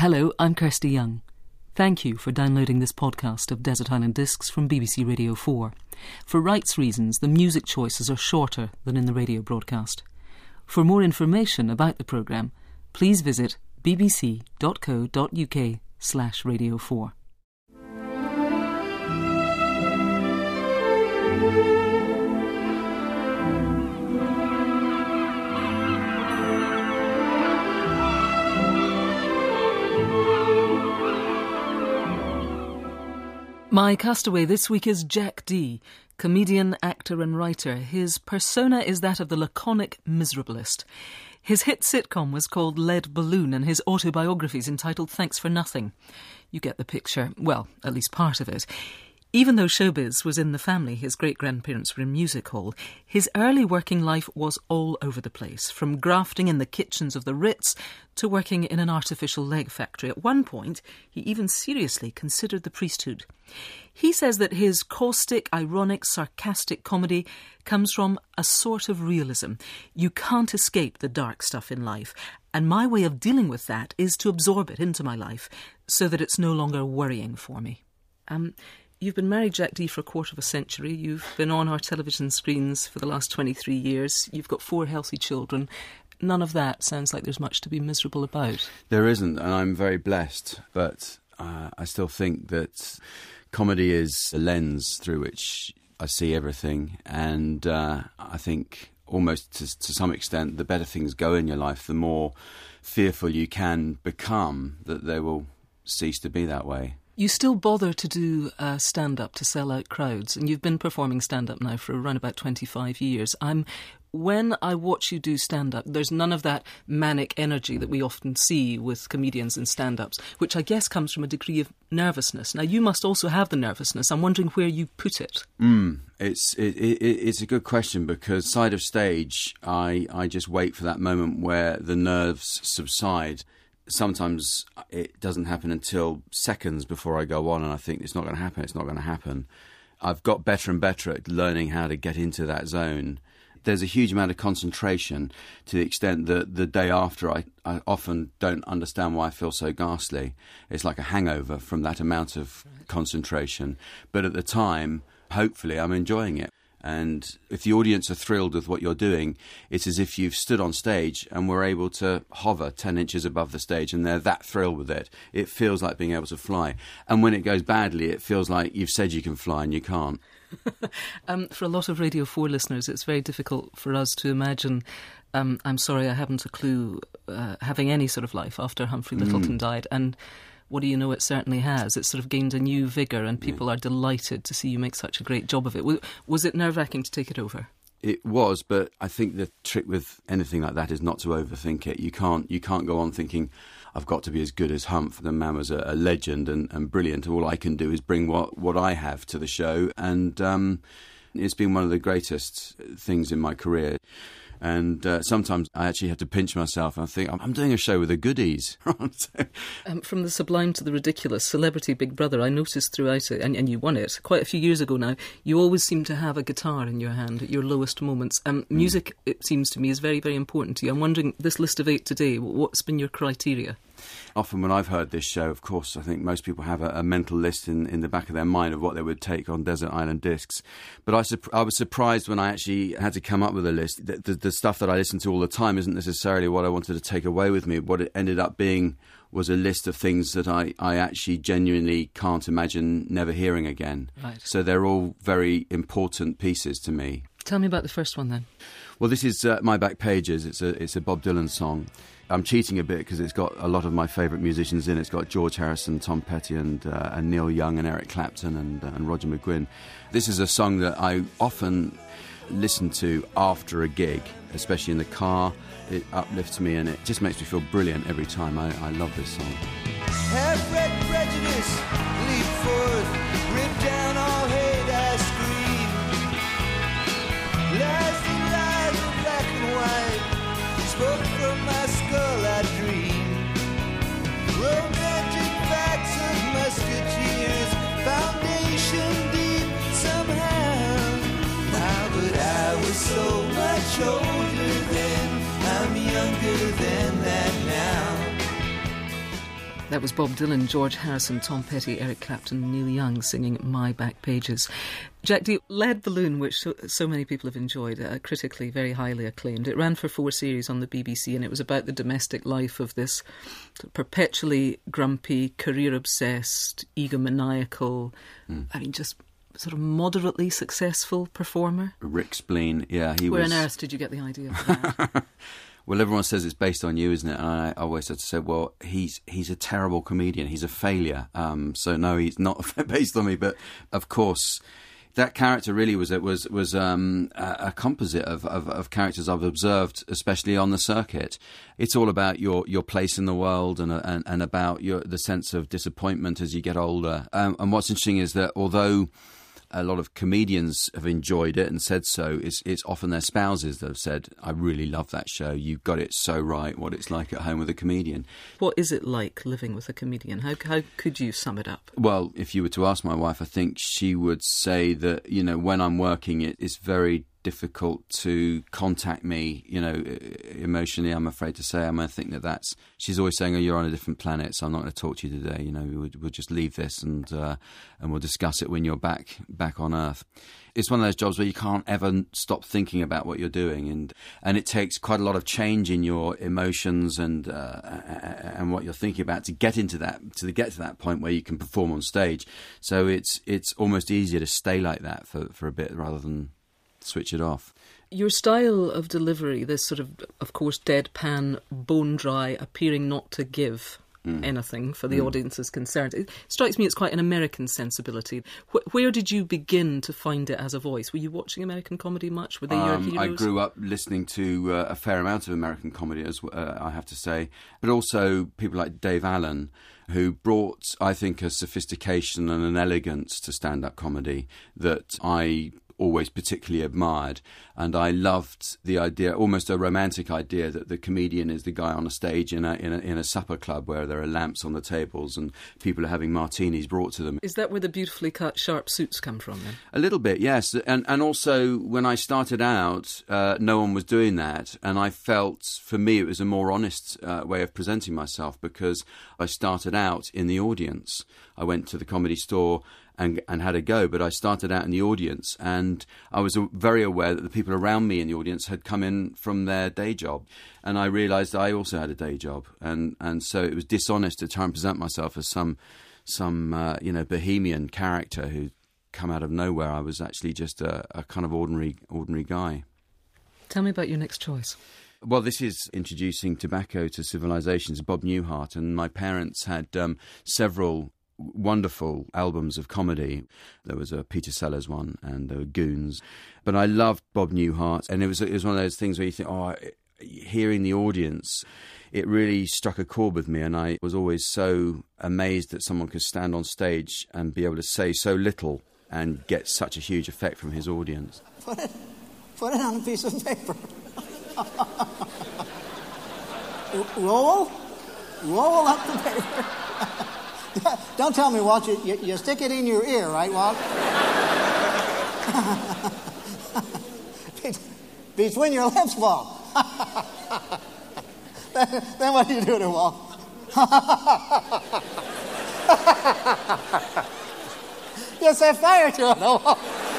Hello, I'm Kirsty Young. Thank you for downloading this podcast of Desert Island Discs from BBC Radio 4. For rights reasons, the music choices are shorter than in the radio broadcast. For more information about the programme, please visit bbc.co.uk/radio4. My castaway this week is Jack Dee, comedian, actor and writer. His persona is that of the laconic miserablist. His hit sitcom was called Lead Balloon and his autobiography is entitled Thanks for Nothing. You get the picture. Well, at least part of it. Even though showbiz was in the family, his great-grandparents were in music hall, his early working life was all over the place, from grafting in the kitchens of the Ritz to working in an artificial leg factory. At one point, he even seriously considered the priesthood. He says that his caustic, ironic, sarcastic comedy comes from a sort of realism. You can't escape the dark stuff in life, and my way of dealing with that is to absorb it into my life so that it's no longer worrying for me. You've been married, Jack Dee, for a quarter of a century. You've been on our television screens for the last 23 years. You've got 4 healthy children. None of that sounds like there's much to be miserable about. There isn't, and I'm very blessed. But I still think that comedy is a lens through which I see everything. And I think almost to some extent, the better things go in your life, the more fearful you can become that they will cease to be that way. You still bother to do stand-up to sell out crowds, and you've been performing stand-up now for around about 25 years. When I watch you do stand-up, there's none of that manic energy that we often see with comedians and stand-ups, which I guess comes from a degree of nervousness. Now, you must also have the nervousness. I'm wondering where you put it. It's a good question, because side of stage, I just wait for that moment where the nerves subside. Sometimes it doesn't happen until seconds before I go on, and I think it's not going to happen. I've got better and better at learning how to get into that zone. There's a huge amount of concentration to the extent that the day after I often don't understand why I feel so ghastly. It's like a hangover from that amount of concentration. But at the time, hopefully, I'm enjoying it. And if the audience are thrilled with what you're doing, it's as if you've stood on stage and were able to hover 10 inches above the stage and they're that thrilled with it. It feels like being able to fly. And when it goes badly, it feels like you've said you can fly and you can't. For a lot of Radio 4 listeners, it's very difficult for us to imagine, I'm sorry, I haven't a clue, having any sort of life after Humphrey Lyttelton died. And what do you know, it certainly has. It's sort of gained a new vigour and people are delighted to see you make such a great job of it. Was it nerve-wracking to take it over? It was, but I think the trick with anything like that is not to overthink it. You can't go on thinking, I've got to be as good as Humph. The man was a legend and brilliant. All I can do is bring what I have to the show. And it's been one of the greatest things in my career. And sometimes I actually have to pinch myself and think, I'm doing a show with the goodies. From the sublime to the ridiculous, Celebrity Big Brother, I noticed throughout it, and you won it quite a few years ago now, you always seem to have a guitar in your hand at your lowest moments. Music, it seems to me, is very, very important to you. I'm wondering, this list of 8 today, what's been your criteria? Often when I've heard this show, of course, I think most people have a mental list in the back of their mind of what they would take on Desert Island Discs. But I was surprised when I actually had to come up with a list. The stuff that I listen to all the time isn't necessarily what I wanted to take away with me. What it ended up being was a list of things that I actually genuinely can't imagine never hearing again. Right. So they're all very important pieces to me. Tell me about the first one then. Well, this is My Back Pages. It's a Bob Dylan song. I'm cheating a bit because it's got a lot of my favourite musicians in it. It's got George Harrison, Tom Petty and Neil Young and Eric Clapton and Roger McGuinn. This is a song that I often listen to after a gig, especially in the car. It uplifts me and it just makes me feel brilliant every time. I love this song. Have read prejudice, leap forth, rip down all hate, I scream. Lies and lies in black and white, spoke from my skull, I dream. Romantic facts of musketeers, foundation deep somehow. But I was so much older then, I'm younger than that now. That was Bob Dylan, George Harrison, Tom Petty, Eric Clapton, Neil Young singing My Back Pages. Jack Dee, Lead Balloon, which so many people have enjoyed, critically very highly acclaimed. It ran for 4 series on the BBC, and it was about the domestic life of this perpetually grumpy, career-obsessed, egomaniacal, just sort of moderately successful performer. Rick Spleen, yeah, he was... Where on earth did you get the idea for that? Well, everyone says it's based on you, isn't it? And I always had to say, well, he's a terrible comedian. He's a failure. So no, he's not based on me. But of course, that character really was a composite of characters I've observed, especially on the circuit. It's all about your place in the world and about the sense of disappointment as you get older. And what's interesting is that although a lot of comedians have enjoyed it and said so, it's often their spouses that have said, I really love that show, you got it so right, what it's like at home with a comedian. What is it like living with a comedian? How could you sum it up? Well, if you were to ask my wife, I think she would say that, when I'm working, it's very difficult to contact me, emotionally, I'm afraid to say. I think that's... She's always saying, oh, you're on a different planet, so I'm not going to talk to you today. We'll just leave this and we'll discuss it when you're back on Earth. It's one of those jobs where you can't ever stop thinking about what you're doing, and it takes quite a lot of change in your emotions and what you're thinking about to get to that point where you can perform on stage. So it's almost easier to stay like that for a bit rather than switch it off. Your style of delivery, this sort of course, deadpan, bone-dry, appearing not to give anything for the audience is concerned, it strikes me it's quite an American sensibility. Where did you begin to find it as a voice? Were you watching American comedy much? Were they your heroes? I grew up listening to a fair amount of American comedy, I have to say, but also people like Dave Allen, who brought, I think, a sophistication and an elegance to stand-up comedy that I always particularly admired, and I loved the idea, almost a romantic idea, that the comedian is the guy on a stage in a supper club where there are lamps on the tables and people are having martinis brought to them. Is that where the beautifully cut sharp suits come from then? A little bit, yes, and also when I started out, no one was doing that, and I felt for me it was a more honest way of presenting myself because I started out in the audience. I went to the Comedy Store and had a go, but I started out in the audience, and I was very aware that the people around me in the audience had come in from their day job, and I realised I also had a day job, and so it was dishonest to try and present myself as some bohemian character who'd come out of nowhere. I was actually just a kind of ordinary guy. Tell me about your next choice. Well, this is introducing tobacco to civilizations, Bob Newhart, and my parents had several wonderful albums of comedy. There was a Peter Sellers one, and there were Goons. But I loved Bob Newhart, and it was one of those things where you think, hearing the audience, it really struck a chord with me, and I was always so amazed that someone could stand on stage and be able to say so little and get such a huge effect from his audience. Put it on a piece of paper. Roll up the paper. Don't tell me, Walt, you stick it in your ear, right, Walt? Between your lips, Walt. Then what do you do to Walt? You set fire to it, Walt.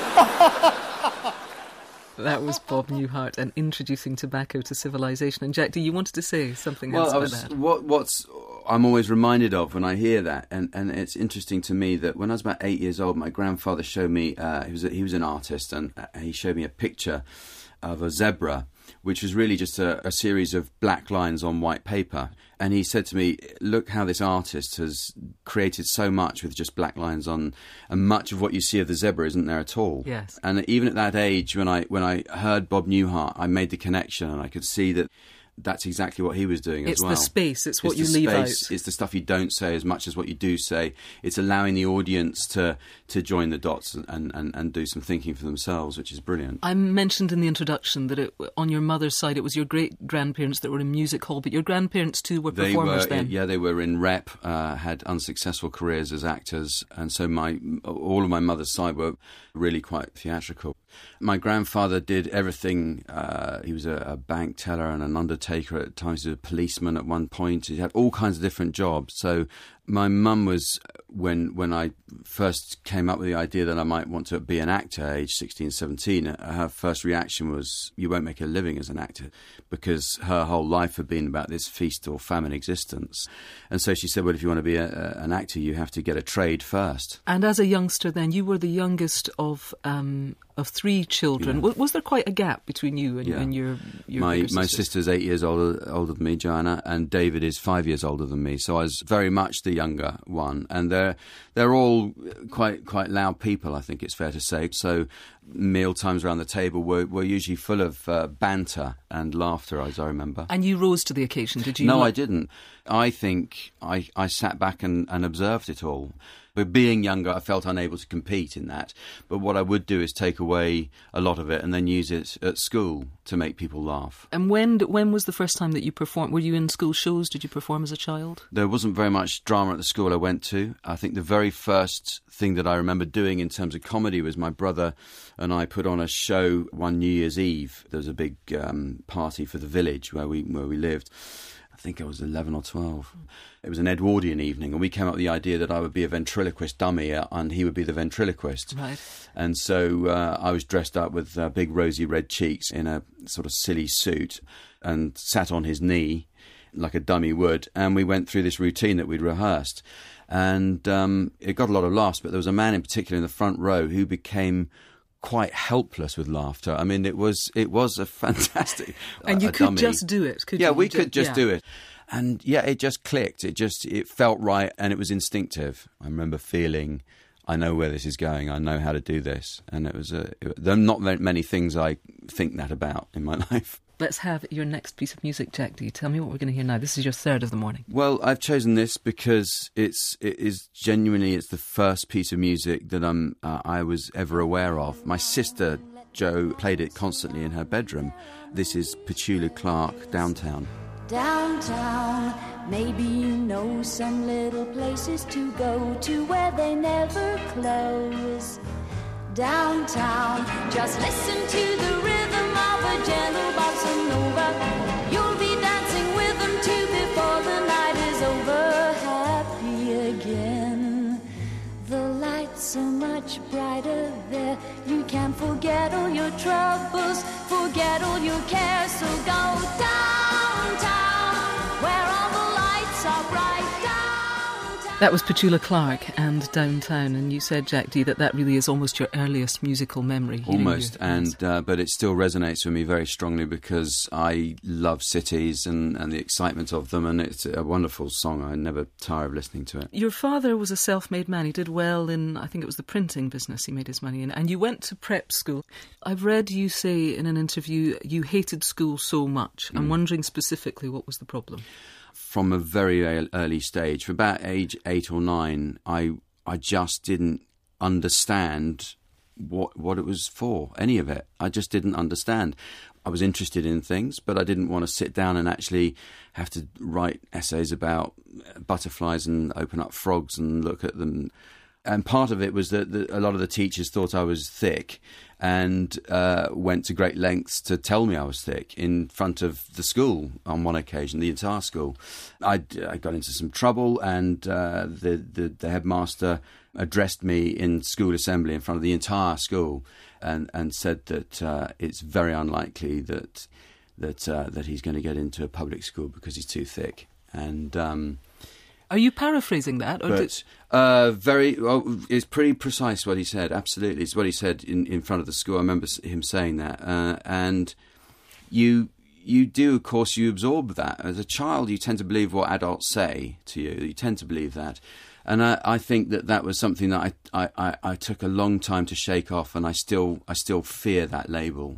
That was Bob Newhart and introducing tobacco to civilization. And Jack, do you wanted to say something else about that? What's I'm always reminded of when I hear that, and it's interesting to me that when I was about 8 years old, my grandfather showed me, he was an artist, and he showed me a picture of a zebra, which was really just a series of black lines on white paper. And he said to me, look how this artist has created so much with just black lines on, and much of what you see of the zebra isn't there at all. Yes. And even at that age, when I heard Bob Newhart, I made the connection, and I could see that that's exactly what he was doing as well. It's the space, it's what you leave out. It's the stuff you don't say as much as what you do say. It's allowing the audience to join the dots and do some thinking for themselves, which is brilliant. I mentioned in the introduction that on your mother's side it was your great-grandparents that were in music hall, but your grandparents too were performers then. Yeah, they were in rep, had unsuccessful careers as actors, and so all of my mother's side were really quite theatrical. My grandfather did everything. He was a bank teller and an undertaker at times. He was a policeman at one point. He had all kinds of different jobs. So my mum was, when I first came up with the idea that I might want to be an actor, age 16, 17, her first reaction was, you won't make a living as an actor, because her whole life had been about this feast or famine existence. And so she said, well, if you want to be an actor, you have to get a trade first. And as a youngster then, you were the youngest of 3 children. Yeah. Was there quite a gap between you and your bigger My sisters? sister's 8 years older than me, Joanna, and David is 5 years older than me. So I was very much the younger one, and they're all quite loud people, I think it's fair to say. So meal times around the table were usually full of banter and laughter, as I remember. And you rose to the occasion, did you? No, I didn't. I think I sat back and observed it all. But being younger, I felt unable to compete in that. But what I would do is take away a lot of it and then use it at school to make people laugh. And when was the first time that you performed? Were you in school shows? Did you perform as a child? There wasn't very much drama at the school I went to. I think the very first thing that I remember doing in terms of comedy was my brother and I put on a show one New Year's Eve. There was a big party for the village where we lived. I think I was 11 or 12. It was an Edwardian evening, and we came up with the idea that I would be a ventriloquist dummy and he would be the ventriloquist. Right. And so I was dressed up with big rosy red cheeks in a sort of silly suit and sat on his knee like a dummy would, and we went through this routine that we'd rehearsed. And it got a lot of laughs, but there was a man in particular in the front row who became quite helpless with laughter. I mean, it was a fantastic And you could dummy. just do it, could you? Yeah, we could just do it. And yeah, it just clicked. It felt right, and it was instinctive. I remember feeling, I know where this is going. I know how to do this. And there are not many things I think that about in my life. Let's have your next piece of music, Jack D. Tell me what we're going to hear now. This is your third of the morning. Well, I've chosen this because it is genuinely the first piece of music that I was ever aware of. My sister Jo played it constantly in her bedroom. This is Petula Clark, Downtown. Downtown, maybe you know some little places to go to where they never close. Downtown, just listen to the rhythm of a gentle bossa nova. You'll be dancing with them too before the night is over. Happy again. The lights are much brighter there. You can forget all your troubles, forget all your cares. So go downtown, where all the lights are bright. Downtown. That was Petula Clark and Downtown, and you said, Jack D, that really is almost your earliest musical memory. Almost, but it still resonates with me very strongly because I love cities and the excitement of them, and it's a wonderful song. I never tire of listening to it. Your father was a self-made man. He did well in, I think it was the printing business he made his money in, and you went to prep school. I've read you say in an interview you hated school so much. I'm wondering specifically what was the problem? From a very early stage, for about age 8 or 9, I just didn't understand what it was for, any of it. I just didn't understand. I was interested in things, but I didn't want to sit down and actually have to write essays about butterflies and open up frogs and look at them. And part of it was that a lot of the teachers thought I was thick and went to great lengths to tell me I was thick in front of the school on one occasion, the entire school. I got into some trouble, and the headmaster addressed me in school assembly in front of the entire school and said that it's very unlikely that he's going to get into a public school because he's too thick. And are you paraphrasing that? It's pretty precise what he said, absolutely. It's what he said in front of the school. I remember him saying that. And you do, of course, you absorb that. As a child, you tend to believe what adults say to you. You tend to believe that. And I think that was something that I took a long time to shake off, and I still fear that label.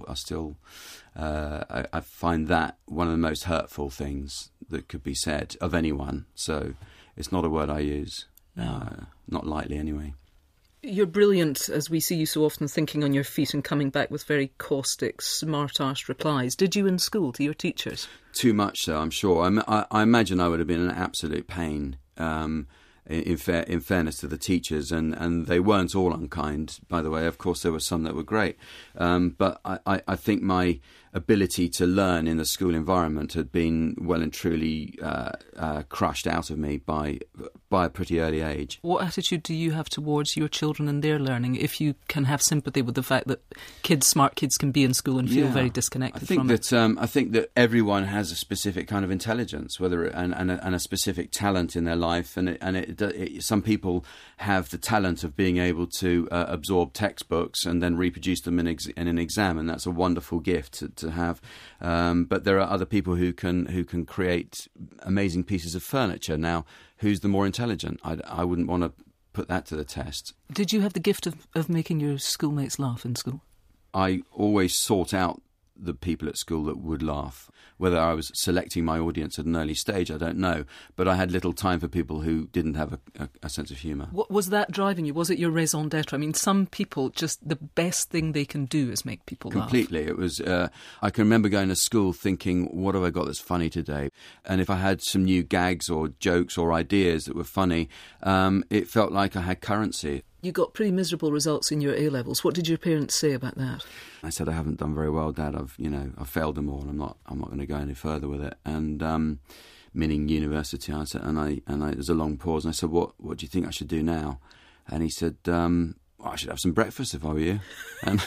I find that one of the most hurtful things that could be said of anyone. So it's not a word I use, not lightly anyway. You're brilliant, as we see you so often thinking on your feet and coming back with very caustic, smart-arsed replies. Did you in school to your teachers? Too much so, I'm sure. I imagine I would have been an absolute pain. in fairness to the teachers, and they weren't all unkind, by the way. Of course, there were some that were great. But I think my ability to learn in the school environment had been well and truly crushed out of me by a pretty early age. What attitude do you have towards your children and their learning, if you can have sympathy with the fact that smart kids can be in school and feel very disconnected from it? I think that everyone has a specific kind of intelligence, and a specific talent in their life, and some people have the talent of being able to absorb textbooks and then reproduce them in an exam, and that's a wonderful gift to have. But there are other people who can create amazing pieces of furniture. Now, who's the more intelligent? I wouldn't want to put that to the test. Did you have the gift of making your schoolmates laugh in school? I always sought out the people at school that would laugh. Whether I was selecting my audience at an early stage, I don't know. But I had little time for people who didn't have a sense of humour. What was that driving you? Was it your raison d'etre? I mean, some people, just the best thing they can do is make people laugh. Completely. It was. I can remember going to school thinking, what have I got that's funny today? And if I had some new gags or jokes or ideas that were funny, it felt like I had currency. You got pretty miserable results in your A-levels. What did your parents say about that? I said, I haven't done very well, Dad. I've failed them all. I'm not going to go any further with it. And meaning university. I said, and I there's a long pause. And I said, what do you think I should do now? And he said, I should have some breakfast if I were you. And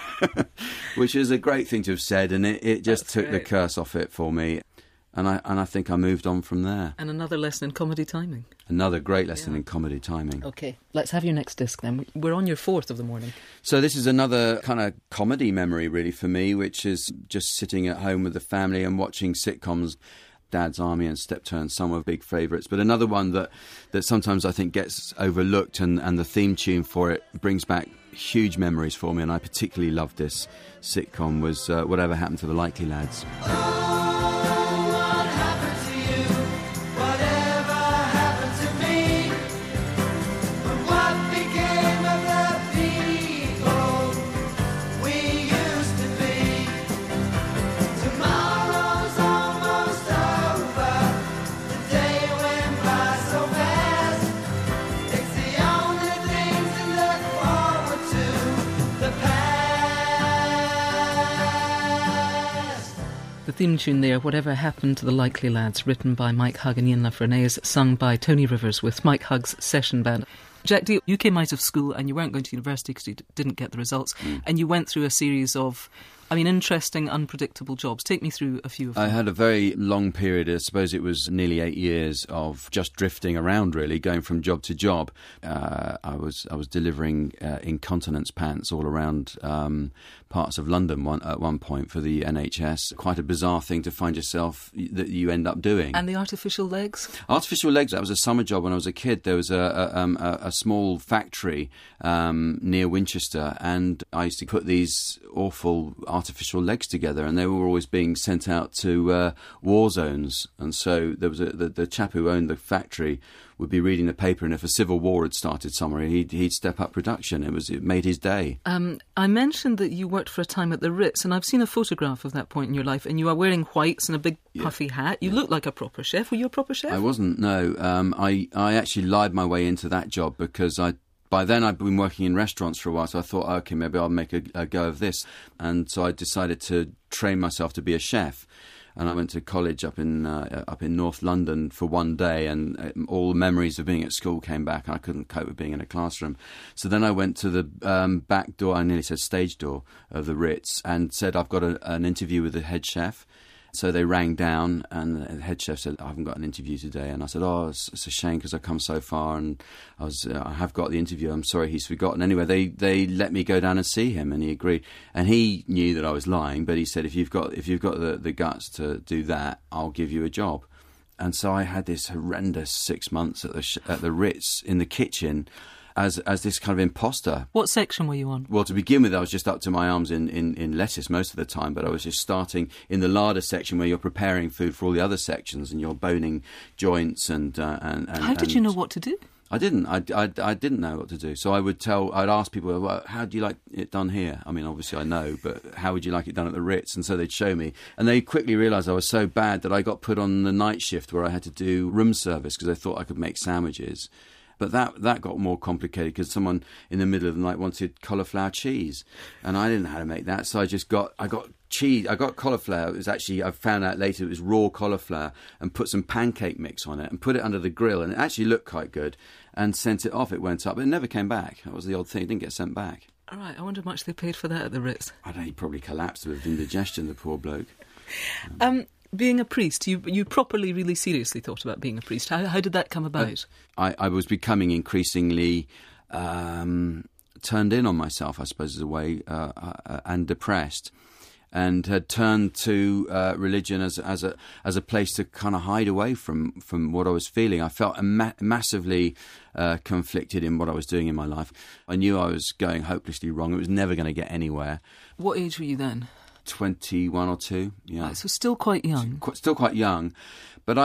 which is a great thing to have said, and it just took the curse off it for me. And I think I moved on from there. And another lesson in comedy timing. Another great lesson in comedy timing. OK, let's have your next disc then. We're on your 4th of the morning. So this is another kind of comedy memory really for me, which is just sitting at home with the family and watching sitcoms. Dad's Army and Step Turn, some were big favourites. But another one that sometimes I think gets overlooked, and the theme tune for it brings back huge memories for me, and I particularly loved this sitcom, was Whatever Happened to the Likely Lads. The theme tune there, Whatever Happened to the Likely Lads, written by Mike Hugg and Ian La Frenais, sung by Tony Rivers with Mike Hugg's session band. Jack D, you came out of school and you weren't going to university because you didn't get the results, and you went through a series of, interesting, unpredictable jobs. Take me through a few of them. I had a very long period, I suppose it was nearly 8 years, of just drifting around, really, going from job to job. I was delivering incontinence pants all around parts of London at one point for the NHS. Quite a bizarre thing to find yourself that you end up doing. And the artificial legs? Artificial legs, that was a summer job when I was a kid. There was a small factory near Winchester, and I used to put these awful artificial legs together, and they were always being sent out to war zones. And so there was the chap who owned the factory would be reading the paper, and if a civil war had started somewhere, he'd step up production. It made his day. I mentioned that you worked for a time at the Ritz, and I've seen a photograph of that point in your life, and you are wearing whites and a big puffy hat. You look like a proper chef. Were you a proper chef? I wasn't, no. I actually lied my way into that job because by then I'd been working in restaurants for a while, so I thought, OK, maybe I'll make a go of this. And so I decided to train myself to be a chef. And I went to college up in North London for one day, and all the memories of being at school came back, and I couldn't cope with being in a classroom. So then I went to the back door, I nearly said stage door, of the Ritz, and said, I've got an interview with the head chef. So they rang down, and the head chef said, I haven't got an interview today. And I said, it's a shame because I've come so far, and I have got the interview. I'm sorry he's forgotten. Anyway, they let me go down and see him, and he agreed. And he knew that I was lying, but he said, if you've got the guts to do that, I'll give you a job. And so I had this horrendous 6 months at the Ritz in the kitchen, as this kind of imposter. What section were you on? Well, to begin with, I was just up to my arms in lettuce most of the time, but I was just starting in the larder section where you're preparing food for all the other sections, and you're boning joints and How did you know what to do? I didn't. I didn't know what to do. So I'd ask people, well, how do you like it done here? I mean, obviously I know, but how would you like it done at the Ritz? And so they'd show me. And they quickly realised I was so bad that I got put on the night shift where I had to do room service because they thought I could make sandwiches. But that got more complicated because someone in the middle of the night wanted cauliflower cheese. And I didn't know how to make that. So I got cheese. I got cauliflower. It was actually, I found out later, it was raw cauliflower, and put some pancake mix on it and put it under the grill. And it actually looked quite good, and sent it off. It went up, but it never came back. That was the odd thing. It didn't get sent back. All right, I wonder how much they paid for that at the Ritz. I don't know, he probably collapsed with indigestion, the poor bloke. Being a priest, you properly, really seriously thought about being a priest. How did that come about? I was becoming increasingly turned in on myself, I suppose, as a way, and depressed, and had turned to religion as a place to kind of hide away from what I was feeling. I felt massively conflicted in what I was doing in my life. I knew I was going hopelessly wrong. It was never going to get anywhere. What age were you then? 21 or 2, yeah. Right, so still quite young. Still quite young. But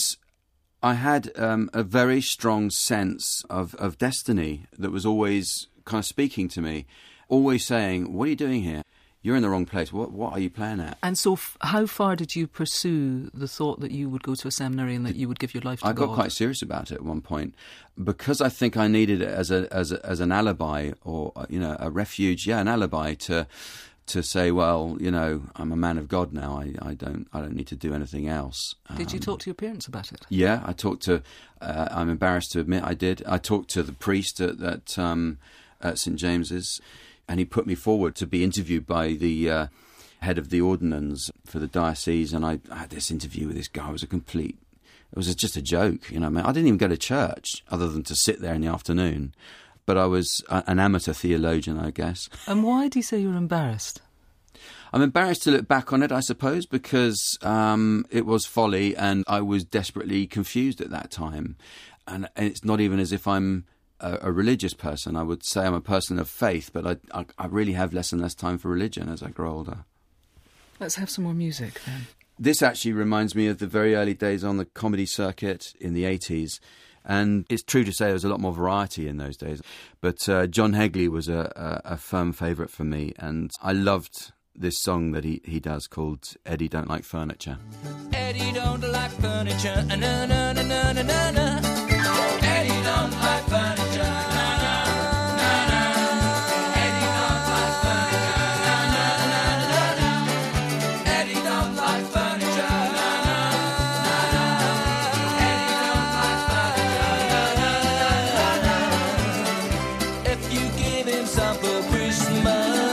I had a very strong sense of destiny that was always kind of speaking to me, always saying, what are you doing here? You're in the wrong place. What are you playing at? And so how far did you pursue the thought that you would go to a seminary and that you would give your life to God? I got quite serious about it at one point because I think I needed it as an alibi, or, a refuge, an alibi to say, well, I'm a man of God now. I don't need to do anything else. Did you talk to your parents about it? Yeah, I talked to. I'm embarrassed to admit I did. I talked to the priest at St James's, and he put me forward to be interviewed by the head of the ordinance for the diocese. And I had this interview with this guy. It was just a joke. I didn't even go to church other than to sit there in the afternoon. But I was an amateur theologian, I guess. And why do you say you're embarrassed? I'm embarrassed to look back on it, I suppose, because it was folly and I was desperately confused at that time. And it's not even as if I'm a religious person. I would say I'm a person of faith, but I really have less and less time for religion as I grow older. Let's have some more music, then. This actually reminds me of the very early days on the comedy circuit in the 80s. And it's true to say there was a lot more variety in those days. But John Hegley was a firm favourite for me. And I loved this song that he does called Eddie Don't Like Furniture. Eddie don't like furniture, na na na na na na na. Eddie don't like furniture, na na na na. Eddie don't like furniture, na na na na na. Eddie don't like furniture, na na na na. Eddie don't like furniture, na na na na. If you give him some for Christmas,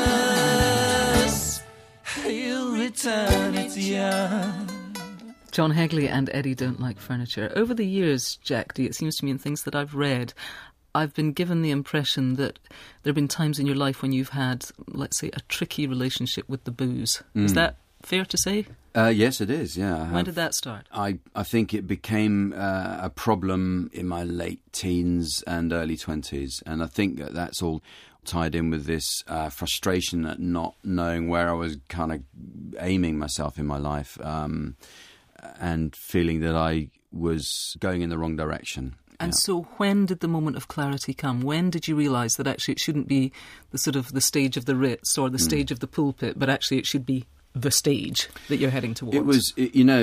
he'll return it to you. John Hegley and Eddie Don't Like Furniture. Over the years, Jack D, it seems to me in things that I've read, I've been given the impression that there have been times in your life when you've had, let's say, a tricky relationship with the booze. Is that fair to say? Yes, it is, yeah. When did that start? I think it became a problem in my late teens and early 20s, and I think that's all tied in with this frustration at not knowing where I was kind of aiming myself in my life, and feeling that I was going in the wrong direction. And so when did the moment of clarity come? When did you realise that actually it shouldn't be the sort of the stage of the Ritz or the stage of the pulpit, but actually it should be the stage that you're heading towards? It was,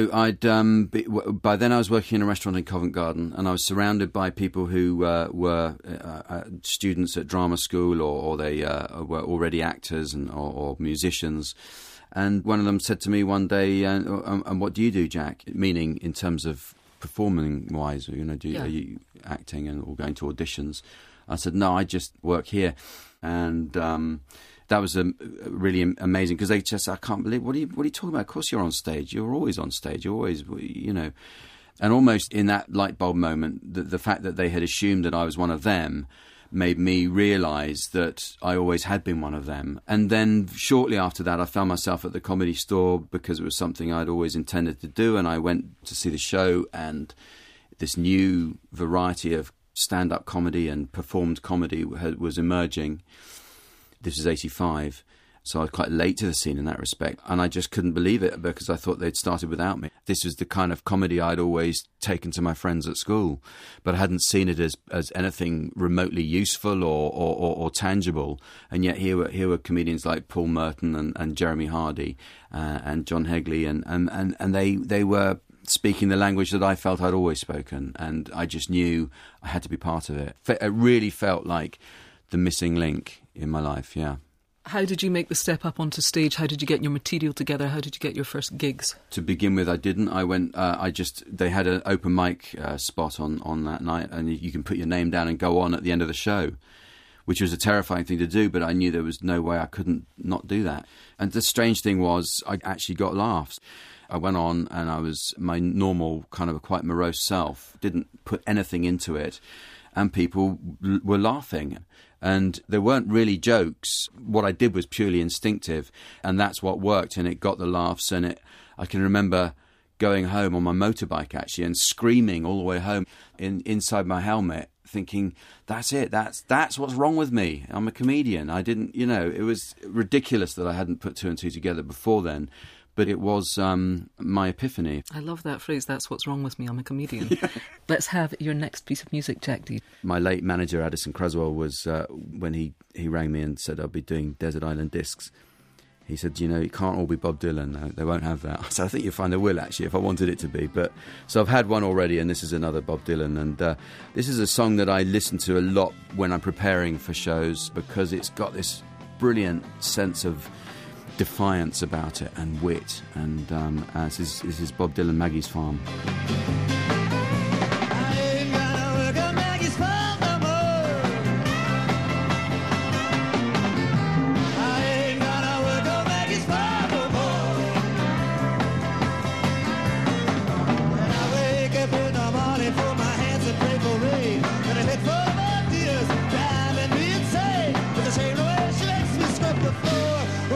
by then I was working in a restaurant in Covent Garden, and I was surrounded by people who were students at drama school, or they were already actors or musicians. And one of them said to me one day, and what do you do, Jack? Meaning in terms of performing-wise, are you acting or going to auditions? I said, no, I just work here. And that was really amazing, because they just, I can't believe, what are you talking about? Of course you're on stage. You're always on stage. You're always, And almost in that light bulb moment, the fact that they had assumed that I was one of them made me realise that I always had been one of them. And then shortly after that, I found myself at the Comedy Store because it was something I'd always intended to do, and I went to see the show, and this new variety of stand-up comedy and performed comedy was emerging. This was 85. So I was quite late to the scene in that respect, and I just couldn't believe it because I thought they'd started without me. This was the kind of comedy I'd always taken to my friends at school, but I hadn't seen it as anything remotely useful or tangible. And yet here were comedians like Paul Merton and Jeremy Hardy and John Hegley, and they were speaking the language that I felt I'd always spoken, and I just knew I had to be part of it. It really felt like the missing link in my life, yeah. How did you make the step up onto stage? How did you get your material together? How did you get your first gigs? To begin with, I didn't. I went. They had an open mic spot on that night, and you can put your name down and go on at the end of the show, which was a terrifying thing to do. But I knew there was no way I couldn't not do that. And the strange thing was, I actually got laughs. I went on, and I was my normal kind of quite morose self. Didn't put anything into it, and people were laughing. And there weren't really jokes. What I did was purely instinctive, and that's what worked, and it got the laughs. And I can remember going home on my motorbike, actually, and screaming all the way home inside my helmet, thinking, that's it, that's what's wrong with me. I'm a comedian. I didn't, it was ridiculous that I hadn't put two and two together before then. But it was my epiphany. I love that phrase, that's what's wrong with me, I'm a comedian. Yeah. Let's have your next piece of music, Jack Dee. My late manager, Addison Cresswell, was, when he rang me and said I'll be doing Desert Island Discs, he said, it can't all be Bob Dylan. No, they won't have that. So I think you'll find they will, actually, if I wanted it to be. So I've had one already, and this is another Bob Dylan. And this is a song that I listen to a lot when I'm preparing for shows, because it's got this brilliant sense of defiance about it and wit, and this is Bob Dylan, Maggie's Farm. I ain't gonna work on Maggie's farm no more. I ain't gonna work on Maggie's farm no more. When I wake up in the morning, fold my hands and pray for rain. When I hit for my tears, driving me insane. With the same way she makes me scrub the floor.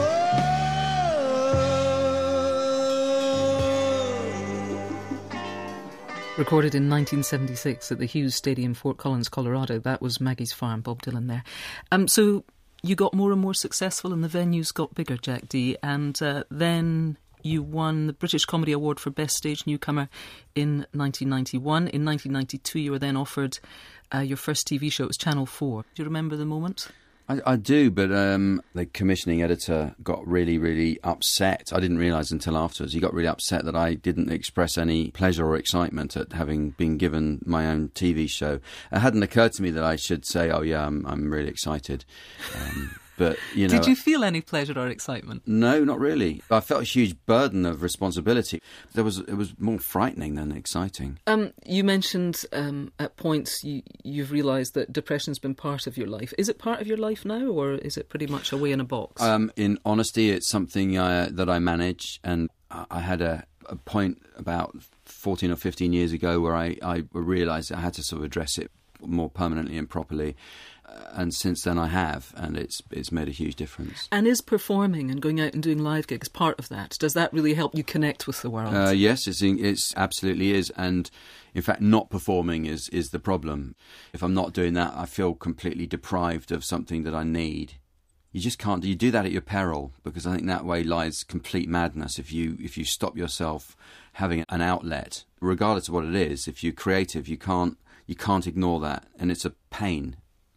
Recorded in 1976 at the Hughes Stadium, Fort Collins, Colorado. That was Maggie's Farm, Bob Dylan there. So you got more and more successful and the venues got bigger, Jack Dee, and then you won the British Comedy Award for Best Stage Newcomer in 1991. In 1992 you were then offered your first TV show. It was Channel 4. Do you remember the moment? I do, but the commissioning editor got really, really upset. I didn't realise until afterwards. He got really upset that I didn't express any pleasure or excitement at having been given my own TV show. It hadn't occurred to me that I should say, oh yeah, I'm really excited. But, Did you feel any pleasure or excitement? No, not really. I felt a huge burden of responsibility. It was more frightening than exciting. You mentioned at points you've realised that depression's been part of your life. Is it part of your life now, or is it pretty much away in a box? In honesty, it's something that I manage, and I had a point about 14 or 15 years ago where I realised I had to sort of address it more permanently and properly. And since then I have, and it's made a huge difference. And is performing and going out and doing live gigs part of that? Does that really help you connect with the world? Yes, it's absolutely is. And in fact, not performing is the problem. If I'm not doing that, I feel completely deprived of something that I need. You just can't. You do that at your peril, because I think that way lies complete madness. If you stop yourself having an outlet, regardless of what it is, if you're creative, you can't ignore that, and it's a pain.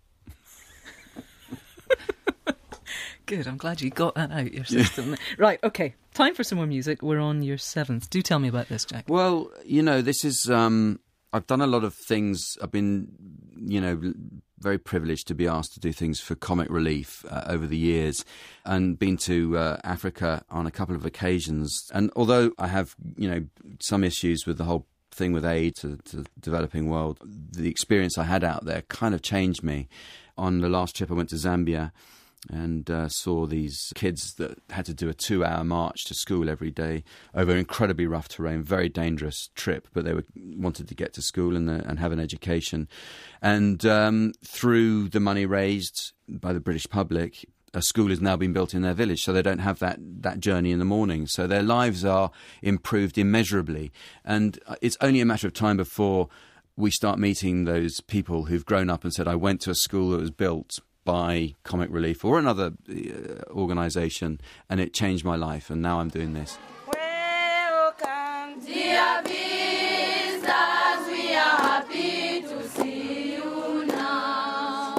Good, I'm glad you got that out your system. Yeah. Right, okay, time for some more music. We're on your 7th. Do tell me about this, Jack. Well, this is... I've done a lot of things. I've been, very privileged to be asked to do things for comic relief over the years, and been to Africa on a couple of occasions. And although I have, some issues with the whole thing with aid to the developing world, the experience I had out there kind of changed me. On the last trip I went to Zambia and saw these kids that had to do a 2-hour march to school every day over incredibly rough terrain, very dangerous trip, but they wanted to get to school and have an education. And through the money raised by the British public, a school has now been built in their village, so they don't have that journey in the morning. So their lives are improved immeasurably. And it's only a matter of time before we start meeting those people who've grown up and said, I went to a school that was built by Comic Relief or another organisation, and it changed my life, and now I'm doing this. Welcome, dear visitors, we are happy to see you now.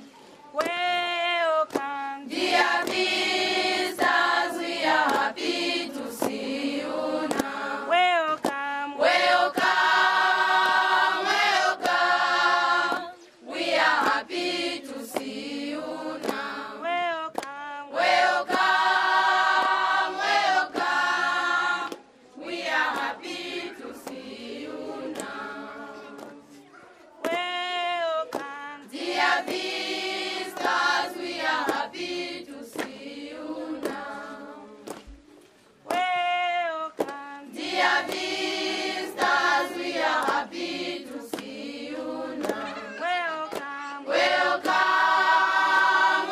Welcome, dear visitors, we are happy to see you now. Welcome, welcome, welcome, we are happy to see you now. Welcome, welcome, welcome, we are happy to see you now. Welcome, dear visitors, we are happy to see you now. Welcome, dear visitors, we are happy to see you now. Welcome, welcome,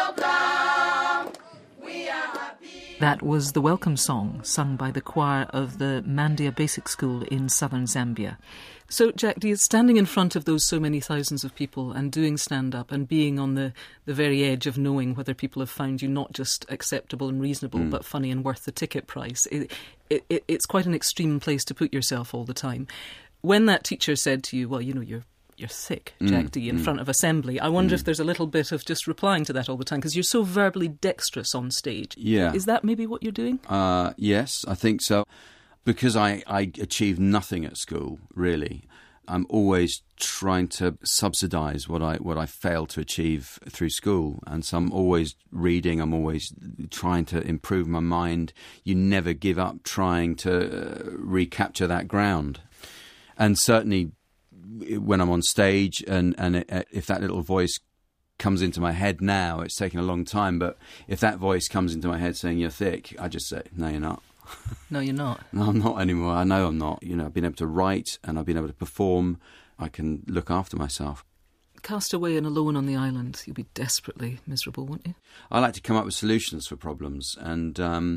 welcome, we are happy. That was the welcome song sung by the choir of the Mandia Basic School in southern Zambia. So, Jack D, standing in front of those so many thousands of people and doing stand-up and being on the very edge of knowing whether people have found you not just acceptable and reasonable but funny and worth the ticket price, it's quite an extreme place to put yourself all the time. When that teacher said to you, well, you know, you're thick, Jack D, in front of assembly, I wonder if there's a little bit of just replying to that all the time, because you're so verbally dexterous on stage. Yeah. Is that maybe what you're doing? Yes, I think so. Because I achieved nothing at school, really. I'm always trying to subsidise what I failed to achieve through school. And so I'm always reading, I'm always trying to improve my mind. You never give up trying to recapture that ground. And certainly when I'm on stage and if that little voice comes into my head now, it's taken a long time, but if that voice comes into my head saying you're thick, I just say, no, you're not. No, you're not. No, I'm not anymore. I know I'm not. You know, I've been able to write and I've been able to perform. I can look after myself. Cast away and alone on the island, you'll be desperately miserable, won't you? I like to come up with solutions for problems, and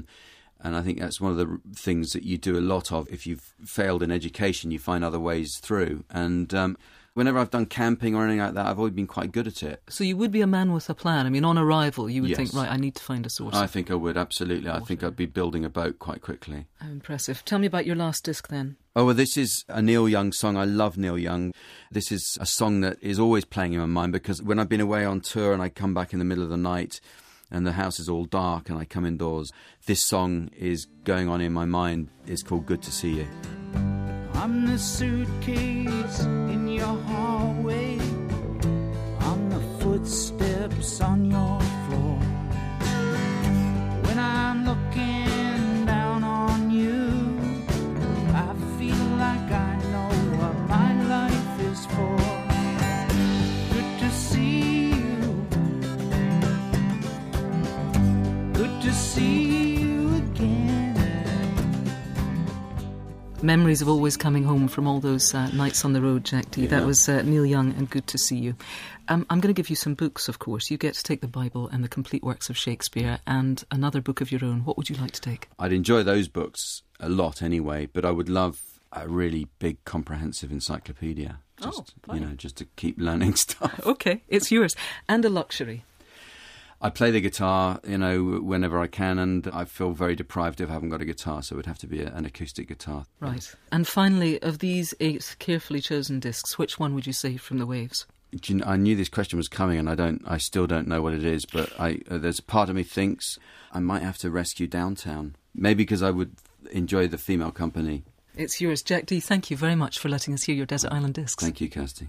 I think that's one of the things that you do a lot of. If you've failed in education, you find other ways through. And whenever I've done camping or anything like that, I've always been quite good at it. So you would be a man with a plan. I mean, on arrival, you would Yes. think, right, I need to find a source. I think I would, absolutely. I think I'd be building a boat quite quickly. How impressive. Tell me about your last disc then. Oh, well, this is a Neil Young song. I love Neil Young. This is a song that is always playing in my mind, because when I've been away on tour and I come back in the middle of the night and the house is all dark and I come indoors, this song is going on in my mind. It's called Good to See You. I'm the suitcase in your hallway. I'm the footsteps on your floor. When I'm looking down on you, I feel like I know what my life is for. Good to see you. Good to see you again. Memories of always coming home from all those nights on the road, Jack D. Yeah. That was Neil Young and Good to See You. I'm going to give you some books, of course. You get to take the Bible and the complete works of Shakespeare and another book of your own. What would you like to take? I'd enjoy those books a lot anyway, but I would love a really big comprehensive encyclopedia. Just, fine. just to keep learning stuff. Okay, it's yours. And a luxury. I play the guitar, whenever I can, and I feel very deprived if I haven't got a guitar, so it would have to be an acoustic guitar. Right. And finally, of these 8 carefully chosen discs, which one would you save from the Waves? I knew this question was coming, and I still don't know what it is, but there's a part of me thinks I might have to rescue Downtown. Maybe because I would enjoy the female company. It's yours. Jack D, thank you very much for letting us hear your Desert Island discs. Thank you, Kirsty.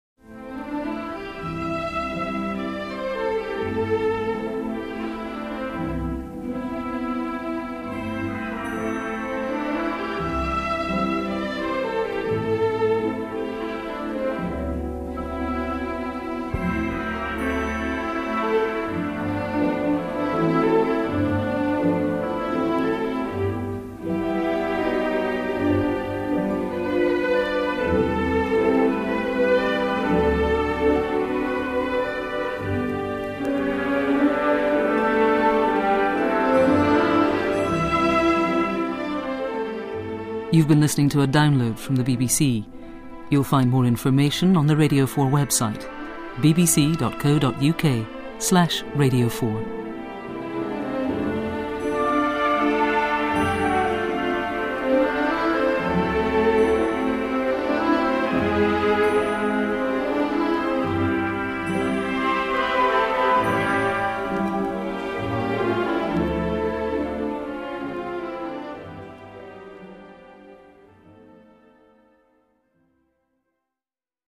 You've been listening to a download from the BBC. You'll find more information on the Radio 4 website, bbc.co.uk. facebook.com/Radio4.